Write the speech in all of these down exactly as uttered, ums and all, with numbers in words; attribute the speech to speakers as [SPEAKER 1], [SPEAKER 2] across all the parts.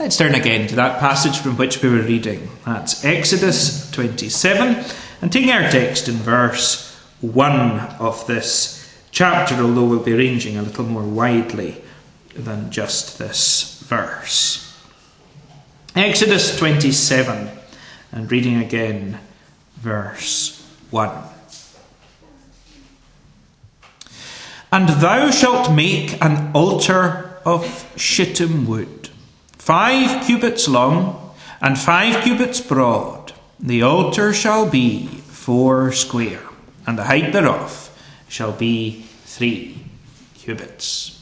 [SPEAKER 1] Let's turn again to that passage from which we were reading. That's Exodus twenty-seven, and taking our text in verse one of this chapter, although we'll be ranging a little more widely than just this verse. Exodus twenty-seven, and reading again verse one. And thou shalt make an altar of shittim wood, five cubits long and five cubits broad. The altar shall be four square, and the height thereof shall be three cubits.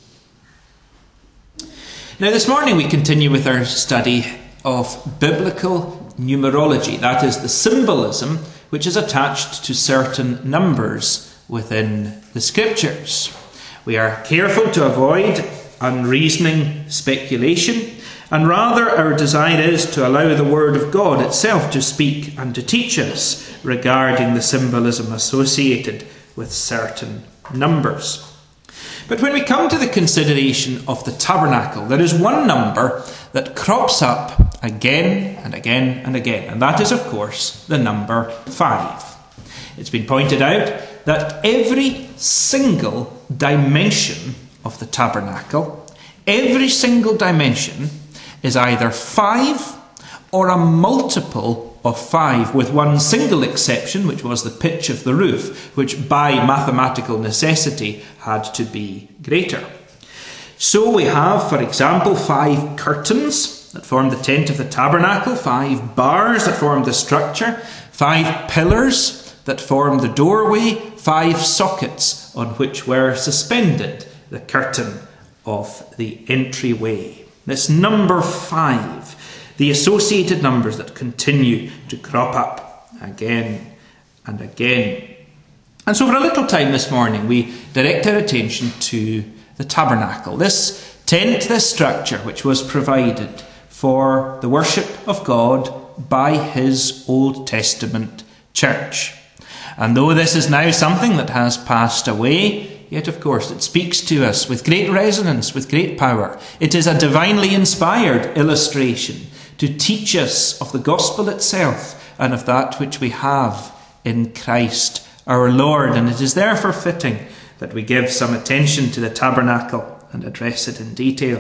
[SPEAKER 1] Now this morning we continue with our study of biblical numerology, that is the symbolism which is attached to certain numbers within the Scriptures. We are careful to avoid unreasoning speculation, and rather our desire is to allow the Word of God itself to speak and to teach us regarding the symbolism associated with certain numbers. But when we come to the consideration of the tabernacle, there is one number that crops up again and again and again, and that is, of course, the number five. It's been pointed out that every single dimension of the tabernacle, every single dimension is either five or a multiple of five, with one single exception, which was the pitch of the roof, which by mathematical necessity had to be greater. So we have, for example, five curtains that form the tent of the tabernacle, five bars that form the structure, five pillars that form the doorway, five sockets on which were suspended the curtain of the entryway. This number five, the associated numbers that continue to crop up again and again. And so for a little time this morning, we direct our attention to the tabernacle, this tent, this structure which was provided for the worship of God by his Old Testament church. And though this is now something that has passed away, yet of course it speaks to us with great resonance, with great power. It is a divinely inspired illustration to teach us of the gospel itself and of that which we have in Christ our Lord. And it is therefore fitting that we give some attention to the tabernacle and address it in detail.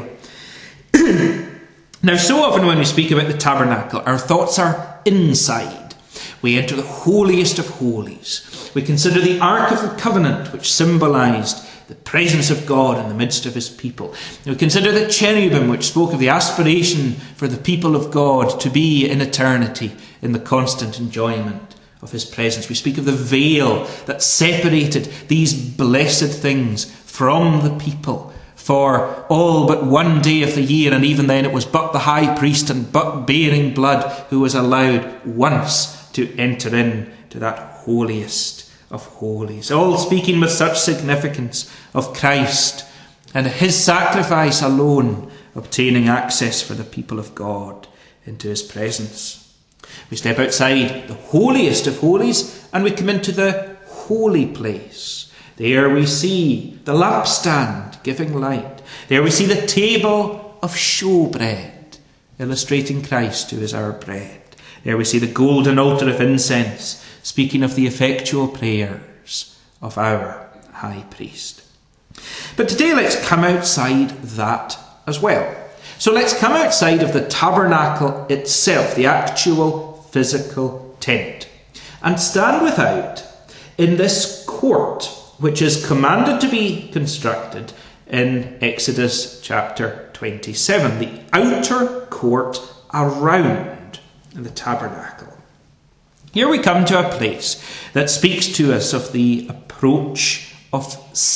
[SPEAKER 1] Now, so often when we speak about the tabernacle, our thoughts are inside. We enter the holiest of holies. We consider the Ark of the Covenant, which symbolised the presence of God in the midst of his people. We consider the cherubim, which spoke of the aspiration for the people of God to be in eternity in the constant enjoyment of his presence. We speak of the veil that separated these blessed things from the people for all but one day of the year, and even then it was but the high priest and but bearing blood who was allowed once to enter in to that holiest of holies. All speaking with such significance of Christ and his sacrifice alone obtaining access for the people of God into his presence. We step outside the holiest of holies and we come into the holy place. There we see the lampstand giving light. There we see the table of showbread, illustrating Christ who is our bread. There we see the golden altar of incense, speaking of the effectual prayers of our high priest. But today let's come outside that as well. So let's come outside of the tabernacle itself, the actual physical tent, and stand without in this court which is commanded to be constructed in Exodus chapter twenty-seven, the outer court around the tabernacle. Here we come to a place that speaks to us of the approach of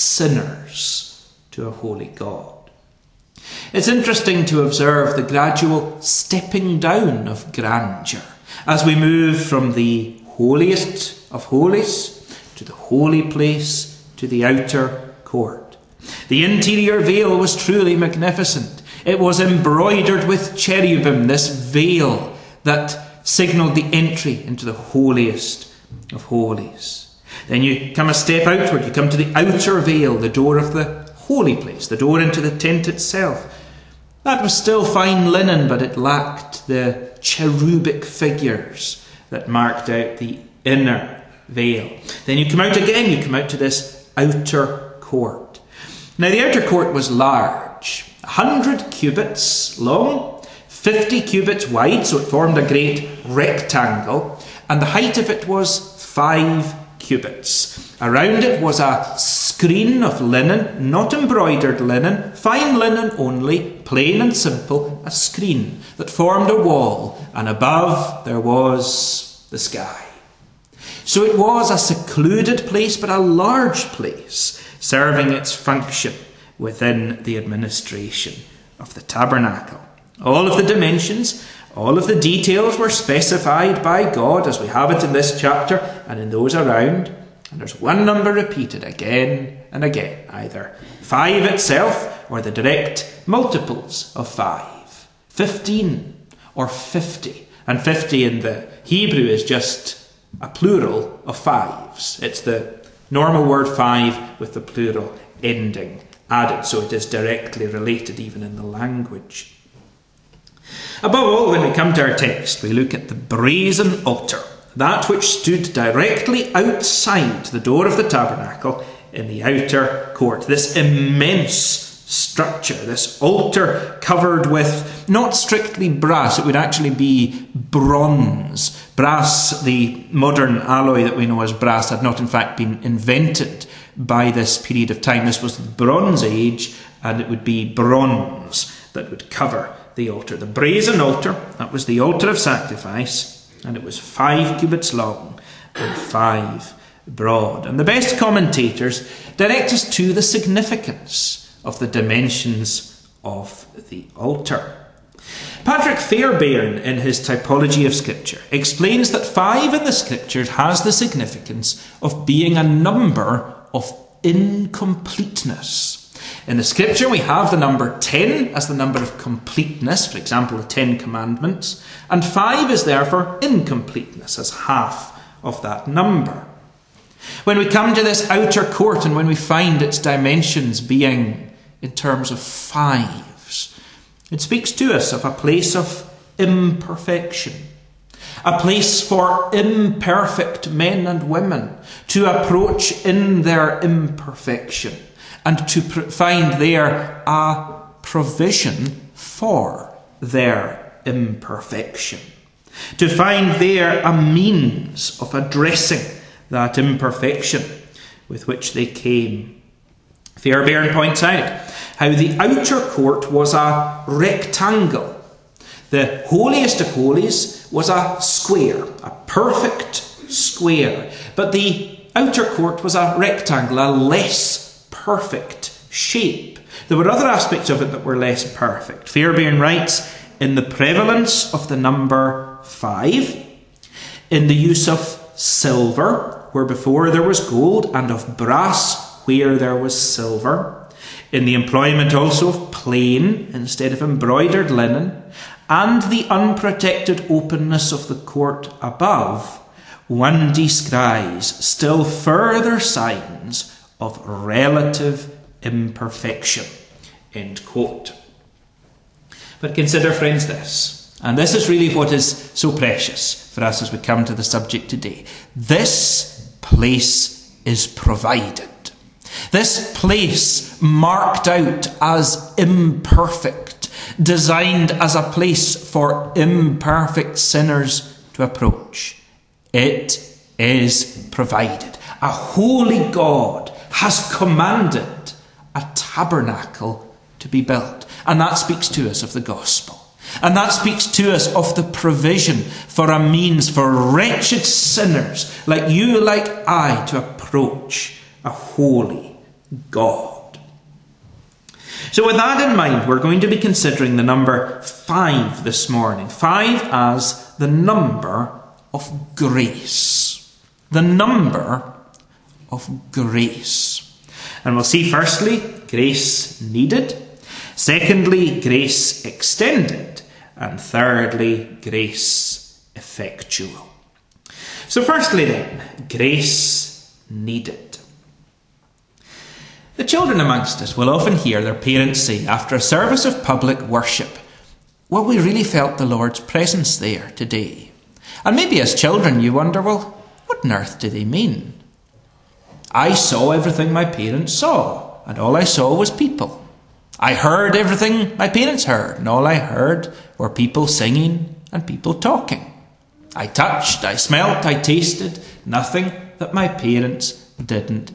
[SPEAKER 1] sinners to a holy God. It's interesting to observe the gradual stepping down of grandeur as we move from the holiest of holies to the holy place to the outer court. The interior veil was truly magnificent. It was embroidered with cherubim, this veil that signalled the entry into the holiest of holies. Then you come a step outward, you come to the outer veil, the door of the holy place, the door into the tent itself. That was still fine linen, but it lacked the cherubic figures that marked out the inner veil. Then you come out again, you come out to this outer court. Now the outer court was large, a hundred cubits long, fifty cubits wide, so it formed a great rectangle, and the height of it was five cubits. Around it was a screen of linen, not embroidered linen, fine linen only, plain and simple, a screen that formed a wall, and above there was the sky. So it was a secluded place, but a large place, serving its function within the administration of the tabernacle. All of the dimensions, all of the details were specified by God, as we have it in this chapter and in those around. And there's one number repeated again and again, either five itself or the direct multiples of five, fifteen or fifty. And fifty in the Hebrew is just a plural of fives. It's the normal word five with the plural ending added, so it is directly related even in the language. Above all, when we come to our text, we look at the brazen altar, that which stood directly outside the door of the tabernacle in the outer court. This immense structure, this altar covered with not strictly brass, it would actually be bronze. Brass, the modern alloy that we know as brass, had not in fact been invented by this period of time. This was the Bronze Age, and it would be bronze that would cover the altar. The brazen altar, that was the altar of sacrifice, and it was five cubits long and five broad. And the best commentators direct us to the significance of the dimensions of the altar. Patrick Fairbairn, in his Typology of Scripture, explains that five in the Scriptures has the significance of being a number of incompleteness. In the Scripture, we have the number ten as the number of completeness, for example, the Ten Commandments, and five is there for incompleteness, as half of that number. When we come to this outer court and when we find its dimensions being in terms of fives, it speaks to us of a place of imperfection, a place for imperfect men and women to approach in their imperfection, and to find there a provision for their imperfection. To find there a means of addressing that imperfection with which they came. Fairbairn points out how the outer court was a rectangle. The holiest of holies was a square, a perfect square. But the outer court was a rectangle, a less perfect shape. There were other aspects of it that were less perfect. Fairbairn writes, in the prevalence of the number five, in the use of silver, where before there was gold, and of brass, where there was silver, in the employment also of plain instead of embroidered linen, and the unprotected openness of the court above, one descries still further signs of relative imperfection. End quote. But consider, friends, this, and this is really what is so precious for us as we come to the subject today. This place is provided. This place marked out as imperfect, designed as a place for imperfect sinners to approach. It is provided. A holy God has commanded a tabernacle to be built. And that speaks to us of the gospel. And that speaks to us of the provision for a means for wretched sinners like you, like I, to approach a holy God. So with that in mind, we're going to be considering the number five this morning. Five as the number of grace. The number of grace. And we'll see firstly, grace needed. Secondly, grace extended. And thirdly, grace effectual. So firstly then, grace needed. The children amongst us will often hear their parents say after a service of public worship, well, we really felt the Lord's presence there today. And maybe as children you wonder, well, what on earth do they mean? I saw everything my parents saw, and all I saw was people. I heard everything my parents heard, and all I heard were people singing and people talking. I touched, I smelt, I tasted nothing that my parents didn't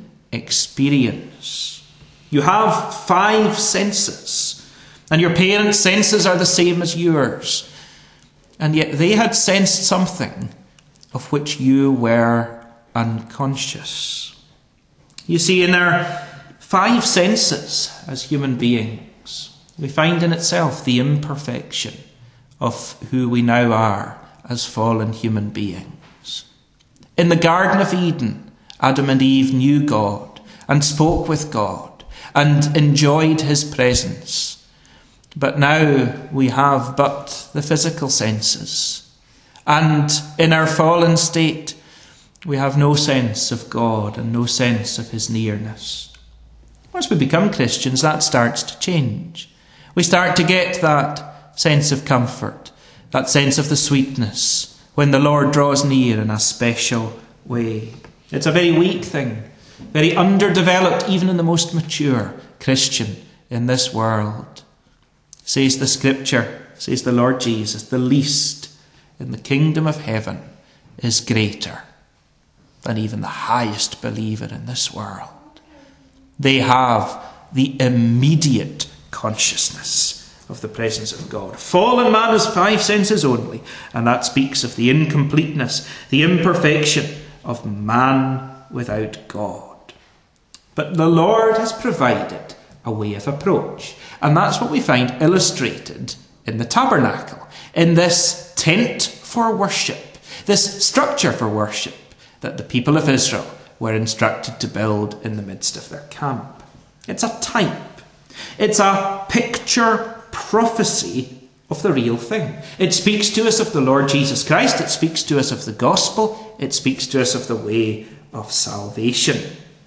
[SPEAKER 1] experience. You have five senses, and your parents' senses are the same as yours. And yet they had sensed something of which you were unconscious. You see, in our five senses as human beings, we find in itself the imperfection of who we now are as fallen human beings. In the Garden of Eden, Adam and Eve knew God and spoke with God and enjoyed his presence. But now we have but the physical senses. And in our fallen state, we have no sense of God and no sense of his nearness. Once we become Christians, that starts to change. We start to get that sense of comfort, that sense of the sweetness when the Lord draws near in a special way. It's a very weak thing, very underdeveloped, even in the most mature Christian in this world. Says the Scripture, says the Lord Jesus, the least in the kingdom of heaven is greater than even the highest believer in this world. They have the immediate consciousness of the presence of God. Fallen man has five senses only, and that speaks of the incompleteness, the imperfection of man without God. But the Lord has provided a way of approach, and that's what we find illustrated in the tabernacle, in this tent for worship, this structure for worship that the people of Israel were instructed to build in the midst of their camp. It's a type. It's a picture prophecy of the real thing. It speaks to us of the Lord Jesus Christ. It speaks to us of the gospel. It speaks to us of the way of salvation.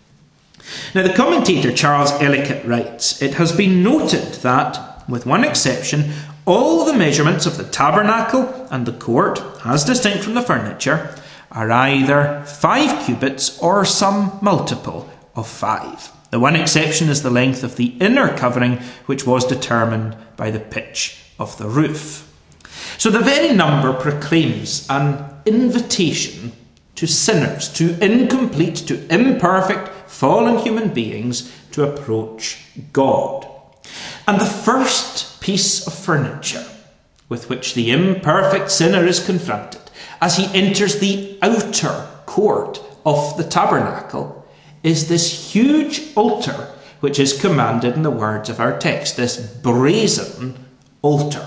[SPEAKER 1] Now, the commentator Charles Ellicott writes, it has been noted that, with one exception, all the measurements of the tabernacle and the court, as distinct from the furniture, are either five cubits or some multiple of five. The one exception is the length of the inner covering, which was determined by the pitch of the roof. So the very number proclaims an invitation to sinners, to incomplete, to imperfect, fallen human beings to approach God. And the first piece of furniture with which the imperfect sinner is confronted as he enters the outer court of the tabernacle is this huge altar which is commanded in the words of our text, this brazen altar.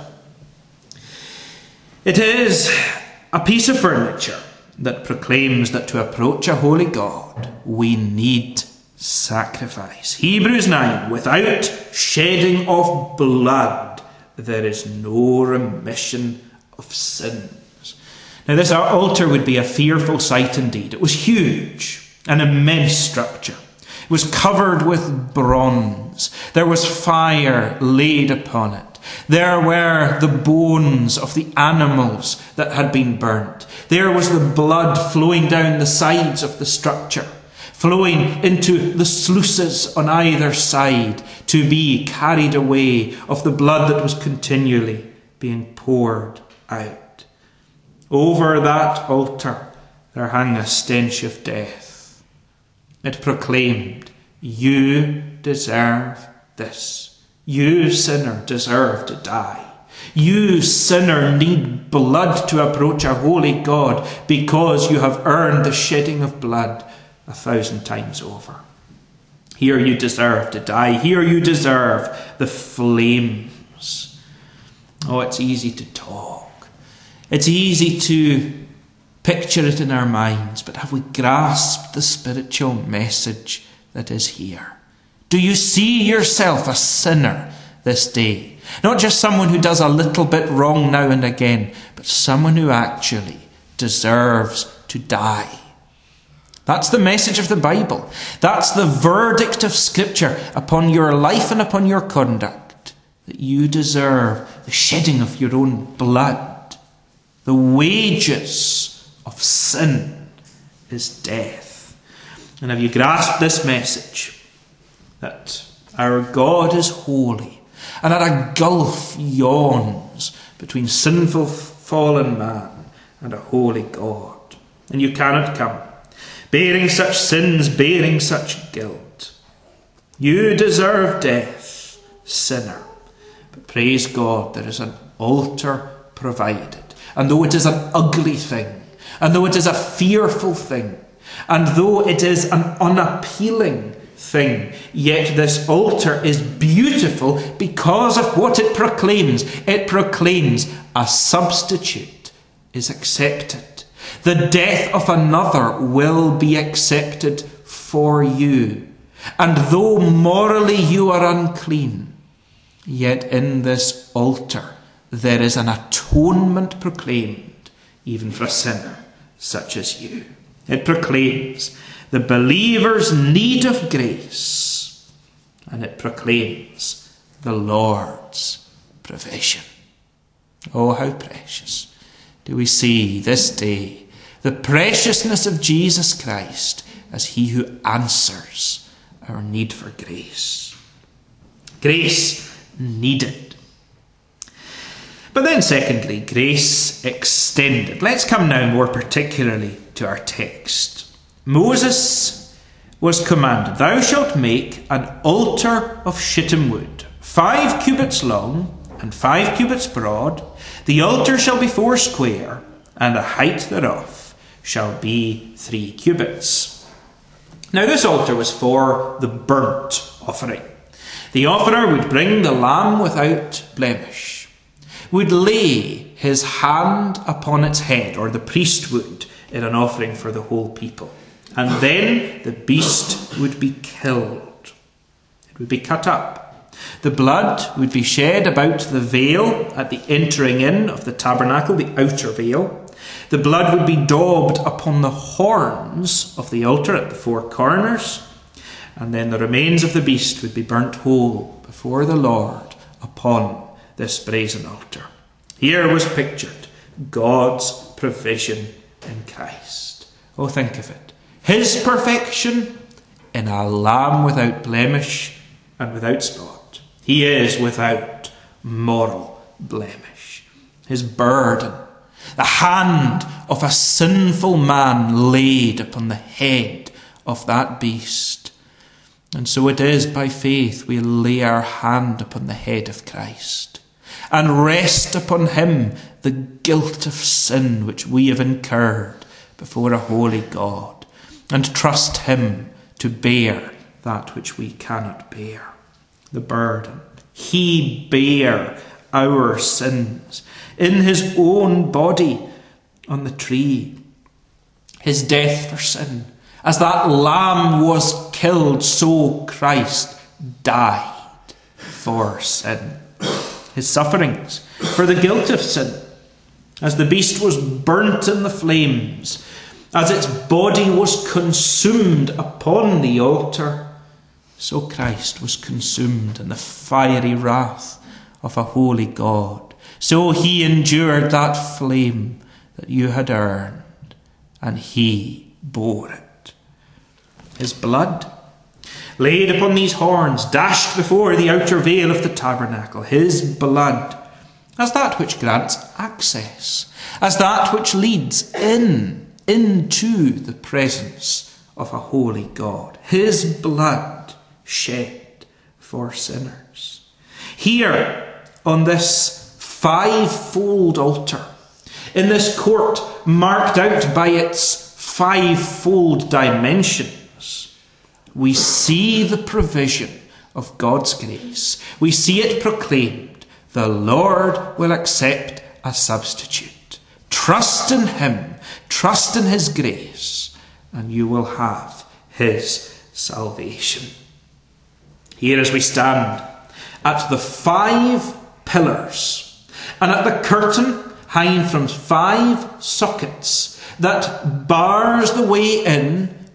[SPEAKER 1] It is a piece of furniture that proclaims that to approach a holy God we need sacrifice. Hebrews nine, without shedding of blood there is no remission of sins. Now this altar would be a fearful sight indeed. It was huge, an immense structure. It was covered with bronze. There was fire laid upon it. There were the bones of the animals that had been burnt. There was the blood flowing down the sides of the structure, flowing into the sluices on either side to be carried away of the blood that was continually being poured out. Over that altar there hung a stench of death. It proclaimed, you deserve this. You, sinner, deserve to die. You, sinner, need blood to approach a holy God because you have earned the shedding of blood a thousand times over. Here you deserve to die. Here you deserve the flames. Oh, it's easy to talk. It's easy to picture it in our minds, but have we grasped the spiritual message that is here? Do you see yourself a sinner this day? Not just someone who does a little bit wrong now and again, but someone who actually deserves to die. That's the message of the Bible. That's the verdict of Scripture upon your life and upon your conduct, that you deserve the shedding of your own blood. The wages of sin is death. And have you grasped this message? That our God is holy, and that a gulf yawns between sinful fallen man and a holy God. And you cannot come, bearing such sins, bearing such guilt. You deserve death, sinner. But praise God, there is an altar provided. And though it is an ugly thing, and though it is a fearful thing, and though it is an unappealing thing, yet this altar is beautiful because of what it proclaims. It proclaims a substitute is accepted. The death of another will be accepted for you. And though morally you are unclean, yet in this altar there is an atonement proclaimed, even for a sinner such as you. It proclaims the believer's need of grace, and it proclaims the Lord's provision. Oh, how precious do we see this day the preciousness of Jesus Christ as he who answers our need for grace. Grace needed. But then secondly, grace extended. Let's come now more particularly to our text. Moses was commanded, "Thou shalt make an altar of shittim wood, five cubits long and five cubits broad. The altar shall be four square, and the height thereof shall be three cubits." Now this altar was for the burnt offering. The offerer would bring the lamb without blemish, would lay his hand upon its head, or the priest would, in an offering for the whole people. And then the beast would be killed. It would be cut up. The blood would be shed about the veil at the entering in of the tabernacle, the outer veil. The blood would be daubed upon the horns of the altar at the four corners, and then the remains of the beast would be burnt whole before the Lord upon this brazen altar. Here was pictured God's provision in Christ. Oh, think of it. His perfection in a lamb without blemish and without spot. He is without moral blemish. His burden, the hand of a sinful man laid upon the head of that beast. And so it is by faith we lay our hand upon the head of Christ and rest upon him the guilt of sin which we have incurred before a holy God, and trust him to bear that which we cannot bear. The burden. He bare our sins in his own body on the tree. His death for sin. As that lamb was killed, so Christ died for sin. His sufferings for the guilt of sin. As the beast was burnt in the flames, as its body was consumed upon the altar, so Christ was consumed in the fiery wrath of a holy God. So he endured that flame that you had earned, and he bore it. His blood, laid upon these horns, dashed before the outer veil of the tabernacle, his blood, as that which grants access, as that which leads in, into the presence of a holy God. His blood shed for sinners. Here, on this fivefold altar, in this court marked out by its fivefold dimensions, we see the provision of God's grace. We see it proclaimed. The Lord will accept a substitute. Trust in him, trust in his grace, and you will have his salvation. Here as we stand at the five pillars and at the curtain hanging from five sockets that bars the way in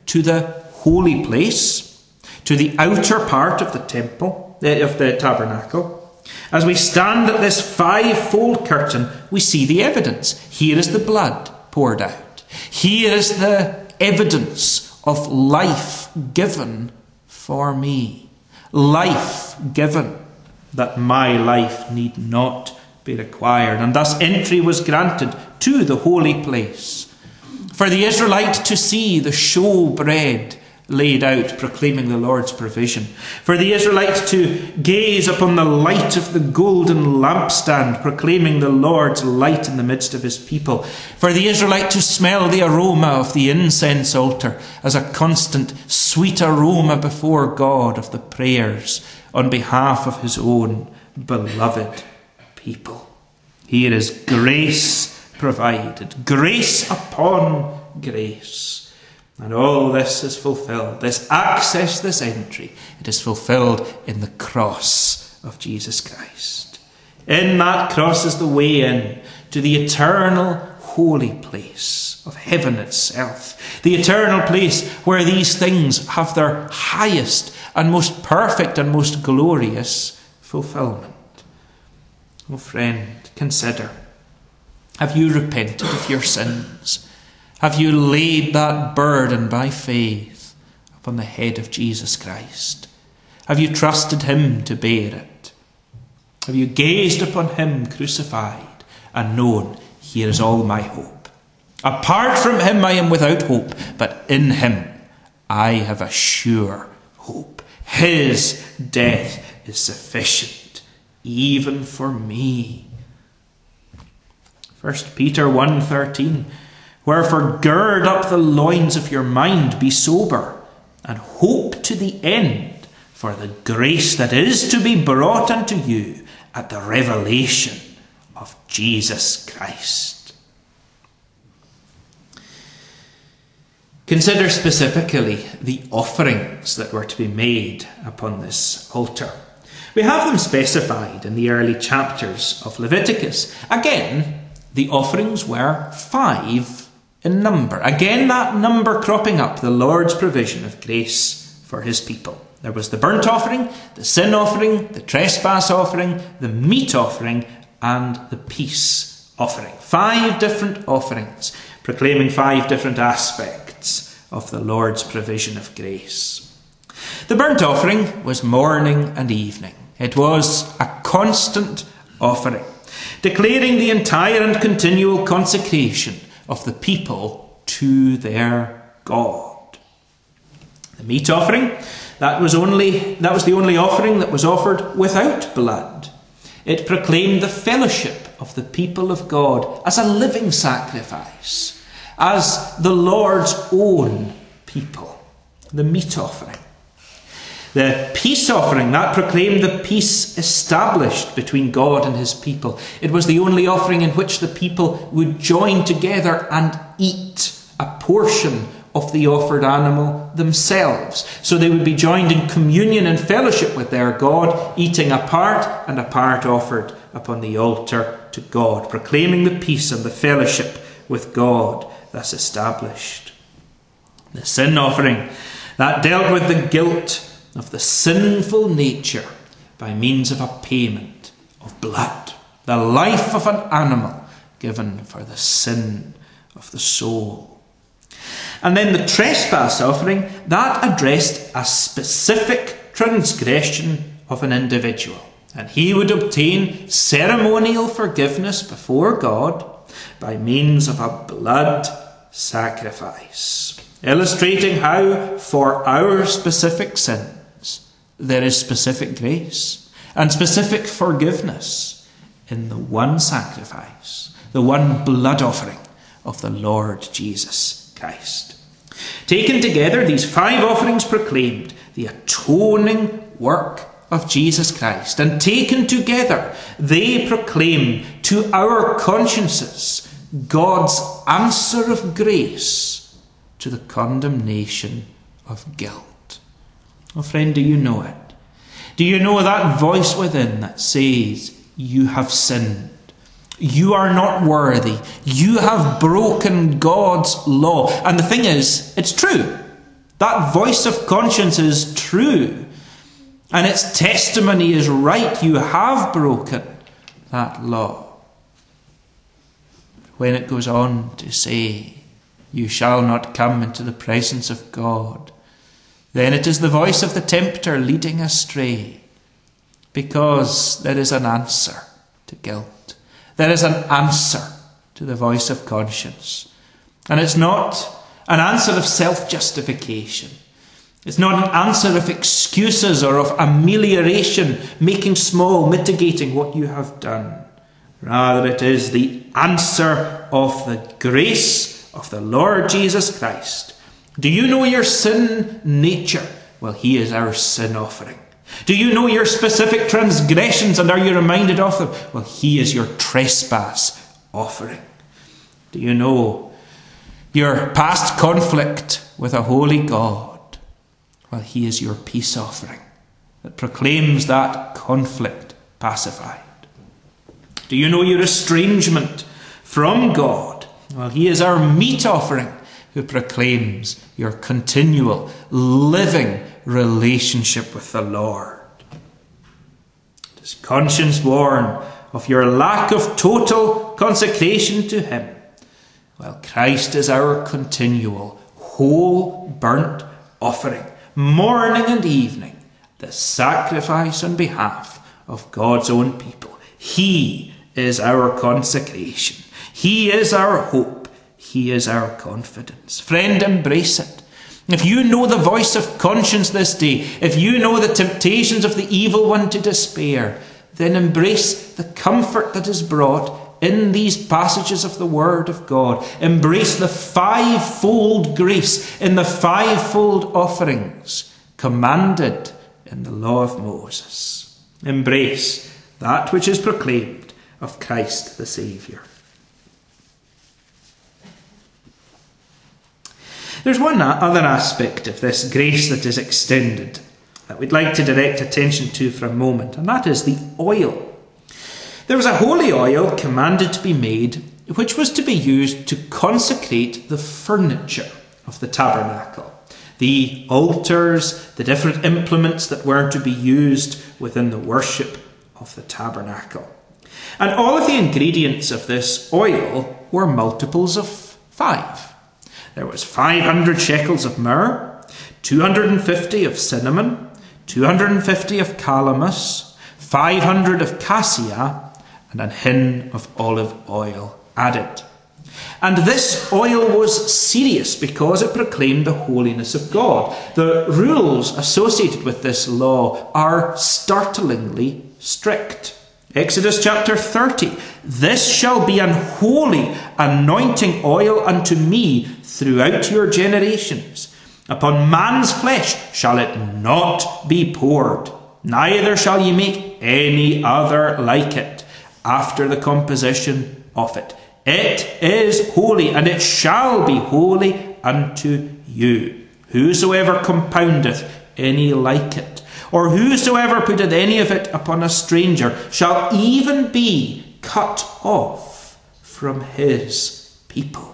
[SPEAKER 1] to the holy place, to the outer part of the temple, of the tabernacle. As we stand at this five-fold curtain, we see the evidence. Here is the blood poured out. Here is the evidence of life given for me. Life given that my life need not be required. And thus entry was granted to the holy place. For the Israelite to see the show bread laid out, proclaiming the Lord's provision. For the Israelite to gaze upon the light of the golden lampstand, proclaiming the Lord's light in the midst of his people. For the Israelite to smell the aroma of the incense altar as a constant sweet aroma before God of the prayers on behalf of his own beloved people. Here is grace provided, grace upon grace. And all this is fulfilled, this access, this entry, it is fulfilled in the cross of Jesus Christ. In that cross is the way in to the eternal holy place of heaven itself, the eternal place where these things have their highest and most perfect and most glorious fulfillment. Oh friend, consider, have you repented of your sins? Have you laid that burden by faith upon the head of Jesus Christ? Have you trusted him to bear it? Have you gazed upon him crucified and known, here is all my hope? Apart from him I am without hope, but in him I have a sure hope. His death is sufficient, even for me. First Peter one thirteen. Wherefore gird up the loins of your mind, be sober, and hope to the end for the grace that is to be brought unto you at the revelation of Jesus Christ. Consider specifically the offerings that were to be made upon this altar. We have them specified in the early chapters of Leviticus. Again, the offerings were five in number. Again, that number cropping up, the Lord's provision of grace for his people. There was the burnt offering, the sin offering, the trespass offering, the meat offering, and the peace offering. Five different offerings, proclaiming five different aspects of the Lord's provision of grace. The burnt offering was morning and evening. It was a constant offering, declaring the entire and continual consecration of the people to their God. The meat offering, that was only that was the only offering that was offered without blood. It proclaimed the fellowship of the people of God as a living sacrifice, as the Lord's own people. The meat offering. The peace offering, that proclaimed the peace established between God and his people. It was the only offering in which the people would join together and eat a portion of the offered animal themselves. So they would be joined in communion and fellowship with their God, eating a part and a part offered upon the altar to God, proclaiming the peace and the fellowship with God thus established. The sin offering, that dealt with the guilt of the sinful nature by means of a payment of blood, the life of an animal given for the sin of the soul. And then the trespass offering, that addressed a specific transgression of an individual, and he would obtain ceremonial forgiveness before God by means of a blood sacrifice, illustrating how for our specific sin there is specific grace and specific forgiveness in the one sacrifice, the one blood offering of the Lord Jesus Christ. Taken together, these five offerings proclaimed the atoning work of Jesus Christ, and taken together, they proclaim to our consciences God's answer of grace to the condemnation of guilt. Oh friend, do you know it? Do you know that voice within that says, you have sinned, you are not worthy, you have broken God's law? And the thing is, it's true. That voice of conscience is true, and its testimony is right. You have broken that law. When it goes on to say, you shall not come into the presence of God, then it is the voice of the tempter leading astray, because there is an answer to guilt. There is an answer to the voice of conscience. And it's not an answer of self-justification. It's not an answer of excuses or of amelioration, making small, mitigating what you have done. Rather, it is the answer of the grace of the Lord Jesus Christ. Do you know your sin nature? Well, he is our sin offering. Do you know your specific transgressions, and are you reminded of them? Well, he is your trespass offering. Do you know your past conflict with a holy God? Well, he is your peace offering that proclaims that conflict pacified. Do you know your estrangement from God? Well, he is our meat offering who proclaims your continual living relationship with the Lord. Does conscience warn of your lack of total consecration to him? Well, Christ is our continual, whole, burnt offering, morning and evening, the sacrifice on behalf of God's own people. He is our consecration. He is our hope. He is our confidence. Friend, embrace it. If you know the voice of conscience this day, if you know the temptations of the evil one to despair, then embrace the comfort that is brought in these passages of the Word of God. Embrace the fivefold grace in the fivefold offerings commanded in the law of Moses. Embrace that which is proclaimed of Christ the Saviour. There's one other aspect of this grace that is extended that we'd like to direct attention to for a moment, and that is the oil. There was a holy oil commanded to be made, which was to be used to consecrate the furniture of the tabernacle, the altars, the different implements that were to be used within the worship of the tabernacle. And all of the ingredients of this oil were multiples of five. There was five hundred shekels of myrrh, two hundred fifty of cinnamon, two hundred fifty of calamus, five hundred of cassia, and an hin of olive oil added. And this oil was serious because it proclaimed the holiness of God. The rules associated with this law are startlingly strict. Exodus chapter thirty, this shall be an holy anointing oil unto me throughout your generations. Upon man's flesh shall it not be poured, neither shall ye make any other like it after the composition of it. It is holy, and it shall be holy unto you. Whosoever compoundeth any like it, or whosoever putteth any of it upon a stranger, shall even be cut off from his people.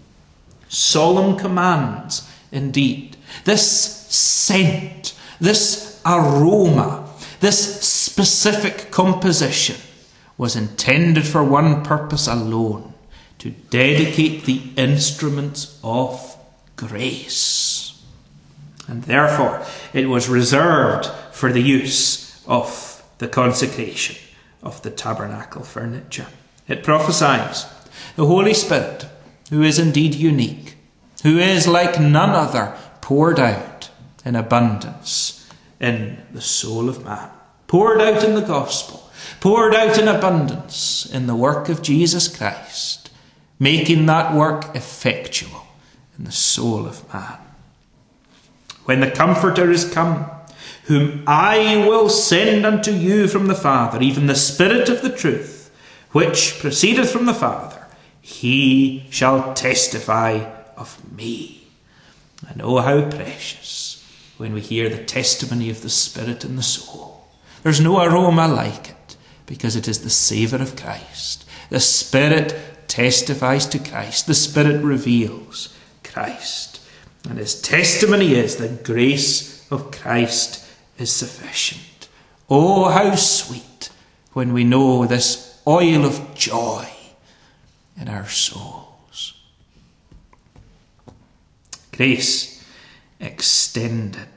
[SPEAKER 1] Solemn commands indeed. This scent, this aroma, this specific composition was intended for one purpose alone: to dedicate the instruments of grace. And therefore it was reserved for the use of the consecration of the tabernacle furniture. It prophesies the Holy Spirit, who is indeed unique, who is like none other, poured out in abundance in the soul of man, poured out in the gospel, poured out in abundance in the work of Jesus Christ, making that work effectual in the soul of man. When the Comforter is come, whom I will send unto you from the Father, even the Spirit of the truth, which proceedeth from the Father, he shall testify of me. And oh, how precious when we hear the testimony of the Spirit in the soul. There's no aroma like it, because it is the savour of Christ. The Spirit testifies to Christ. The Spirit reveals Christ. And his testimony is the grace of Christ is sufficient. Oh, how sweet when we know this oil of joy in our souls. Grace extended.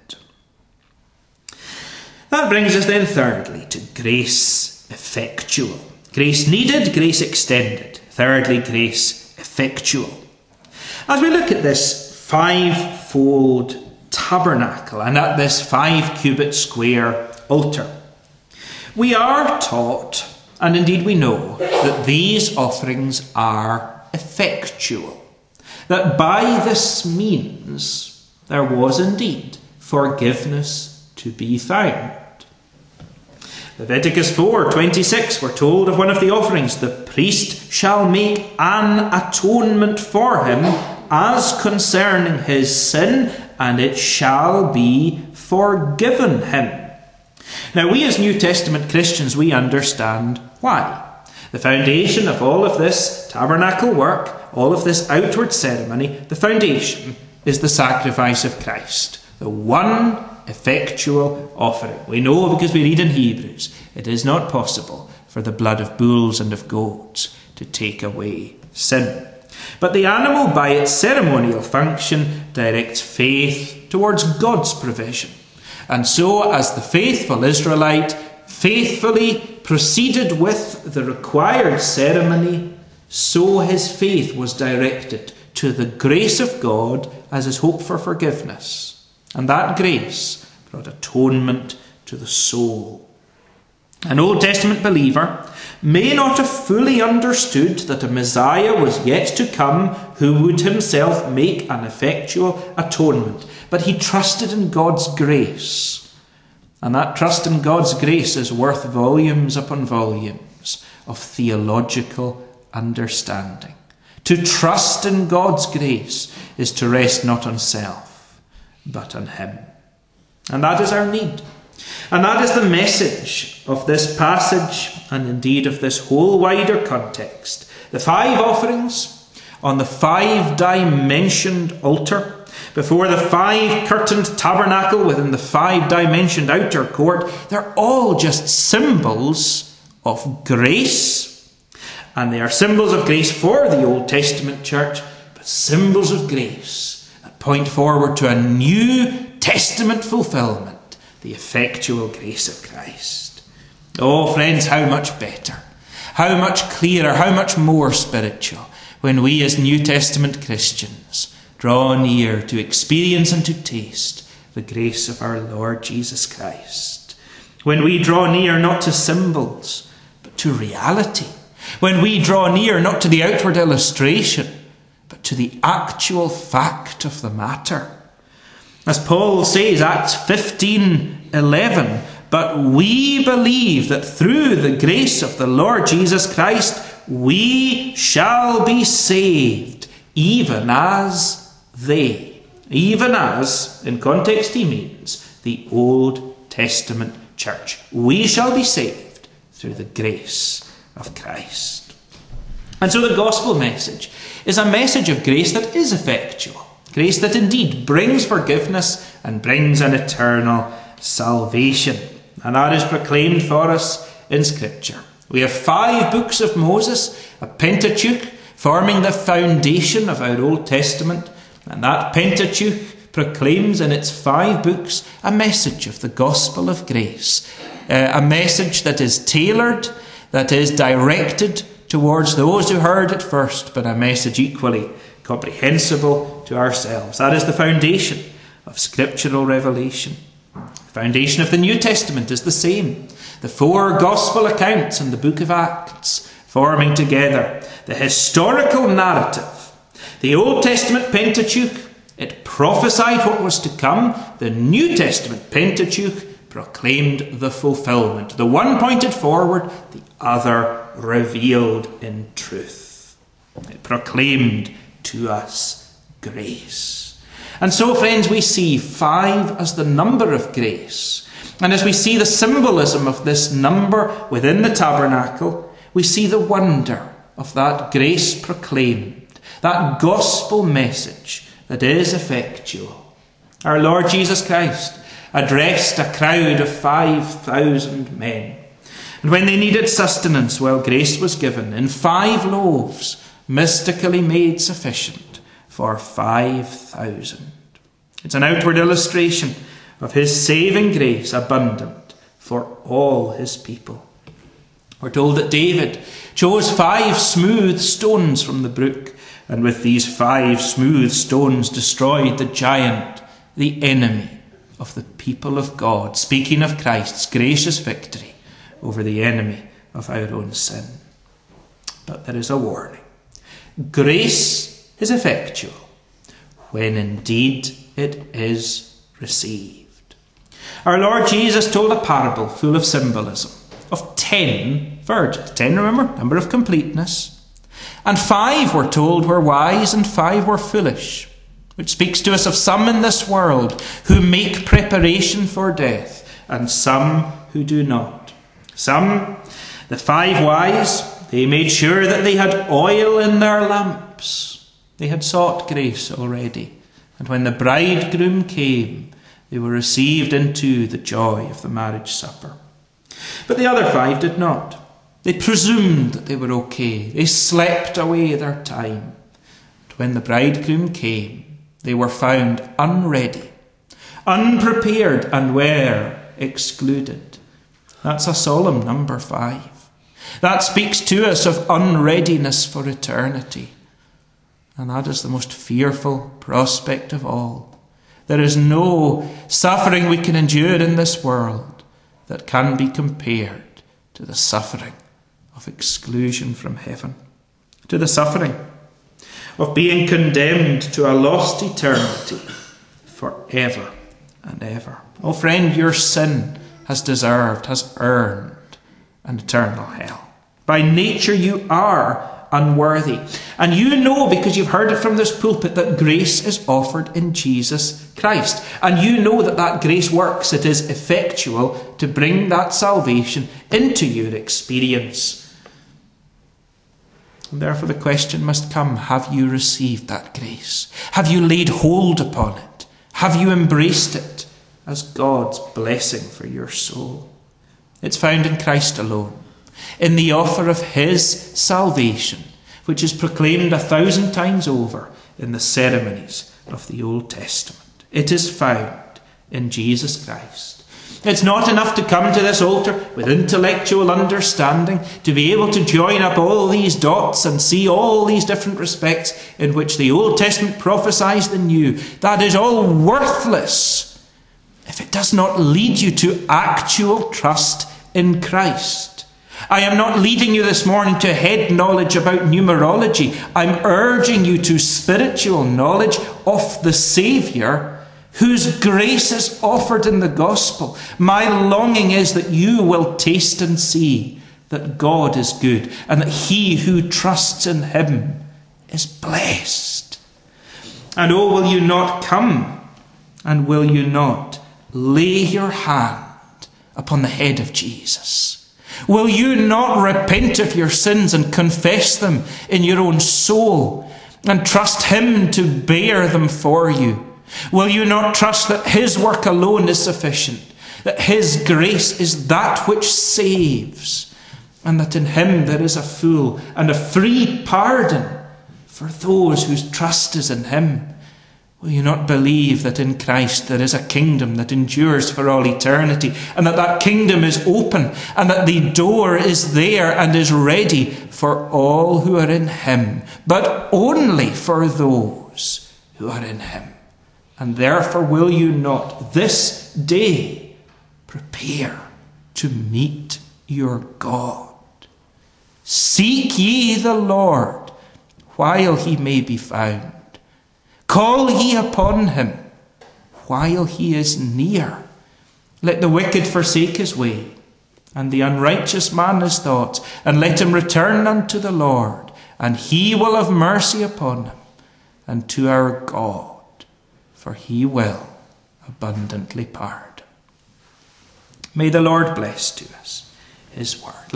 [SPEAKER 1] That brings us then thirdly to grace effectual. Grace needed, grace extended. Thirdly, grace effectual. As we look at this five-fold tabernacle and at this five-cubit square altar, we are taught, and indeed we know, that these offerings are effectual. That by this means there was indeed forgiveness to be found. Leviticus four twenty-six, we're told of one of the offerings, the priest shall make an atonement for him as concerning his sin, and it shall be forgiven him. Now, we as New Testament Christians, we understand why. The foundation of all of this tabernacle work, all of this outward ceremony, the foundation is the sacrifice of Christ, the one effectual offering. We know because we read in Hebrews, it is not possible for the blood of bulls and of goats to take away sin. But the animal, by its ceremonial function, directs faith towards God's provision. And so, as the faithful Israelite faithfully proceeded with the required ceremony, so his faith was directed to the grace of God as his hope for forgiveness. And that grace brought atonement to the soul. An Old Testament believer may not have fully understood that a Messiah was yet to come who would himself make an effectual atonement, but he trusted in God's grace. And that trust in God's grace is worth volumes upon volumes of theological understanding. To trust in God's grace is to rest not on self, but on him. And that is our need. And that is the message of this passage, and indeed of this whole wider context. The five offerings on the five-dimensioned altar, before the five-curtained tabernacle within the five-dimensioned outer court, they're all just symbols of grace. And they are symbols of grace for the Old Testament church, but symbols of grace that point forward to a New Testament fulfillment. The effectual grace of Christ. Oh, friends, how much better, how much clearer, how much more spiritual when we as New Testament Christians draw near to experience and to taste the grace of our Lord Jesus Christ. When we draw near not to symbols, but to reality. When we draw near not to the outward illustration, but to the actual fact of the matter. As Paul says, Acts fifteen eleven, but we believe that through the grace of the Lord Jesus Christ, we shall be saved, even as they. Even as, in context he means, the Old Testament church. We shall be saved through the grace of Christ. And so the gospel message is a message of grace that is effectual. Grace that indeed brings forgiveness and brings an eternal salvation. And that is proclaimed for us in Scripture. We have five books of Moses, a Pentateuch, forming the foundation of our Old Testament. And that Pentateuch proclaims in its five books a message of the gospel of grace. Uh, a message that is tailored, that is directed towards those who heard it first, but a message equally comprehensible to ourselves. That is the foundation of scriptural revelation. The foundation of the New Testament is the same. The four gospel accounts in the book of Acts forming together the historical narrative. The Old Testament Pentateuch, it prophesied what was to come. The New Testament Pentateuch proclaimed the fulfillment. The one pointed forward, the other revealed in truth. It proclaimed to us grace. And so, friends, we see five as the number of grace. And as we see the symbolism of this number within the tabernacle, we see the wonder of that grace proclaimed, that gospel message that is effectual. Our Lord Jesus Christ addressed a crowd of five thousand men. And when they needed sustenance, well, grace was given in five loaves, mystically made sufficient for five thousand. It's an outward illustration of his saving grace abundant for all his people. We're told that David chose five smooth stones from the brook, and with these five smooth stones destroyed the giant, the enemy of the people of God, speaking of Christ's gracious victory over the enemy of our own sin. But there is a warning. Grace is effectual when indeed it is received. Our Lord Jesus told a parable full of symbolism of ten virgins. Ten, remember, number of completeness. And five, we're told, were wise and five were foolish, which speaks to us of some in this world who make preparation for death and some who do not. Some, the five wise, they made sure that they had oil in their lamps. They had sought grace already. And when the bridegroom came, they were received into the joy of the marriage supper. But the other five did not. They presumed that they were okay. They slept away their time. But when the bridegroom came, they were found unready, unprepared, and were excluded. That's a solemn number five. That speaks to us of unreadiness for eternity. And that is the most fearful prospect of all. There is no suffering we can endure in this world that can be compared to the suffering of exclusion from heaven, to the suffering of being condemned to a lost eternity forever and ever. Oh friend, your sin has deserved, has earned an eternal hell. By nature you are unworthy. And you know, because you've heard it from this pulpit, that grace is offered in Jesus Christ. And you know that that grace works. It is effectual to bring that salvation into your experience. And therefore the question must come, have you received that grace? Have you laid hold upon it? Have you embraced it as God's blessing for your soul? It's found in Christ alone, in the offer of his salvation, which is proclaimed a thousand times over in the ceremonies of the Old Testament. It is found in Jesus Christ. It's not enough to come to this altar with intellectual understanding, to be able to join up all these dots and see all these different respects in which the Old Testament prophesies the New. That is all worthless if it does not lead you to actual trust in Christ. I am not leading you this morning to head knowledge about numerology. I'm urging you to spiritual knowledge of the Saviour, whose grace is offered in the gospel. My longing is that you will taste and see that God is good, and that he who trusts in him is blessed. And oh, will you not come, and will you not lay your hand upon the head of Jesus? Will you not repent of your sins and confess them in your own soul and trust him to bear them for you? Will you not trust that his work alone is sufficient, that his grace is that which saves, and that in him there is a full and a free pardon for those whose trust is in him? Will you not believe that in Christ there is a kingdom that endures for all eternity, and that that kingdom is open, and that the door is there and is ready for all who are in him, but only for those who are in him? And therefore will you not this day prepare to meet your God? Seek ye the Lord while he may be found. Call ye upon him while he is near. Let the wicked forsake his way, and the unrighteous man his thoughts, and let him return unto the Lord, and he will have mercy upon him, and to our God, for he will abundantly pardon. May the Lord bless to us his word.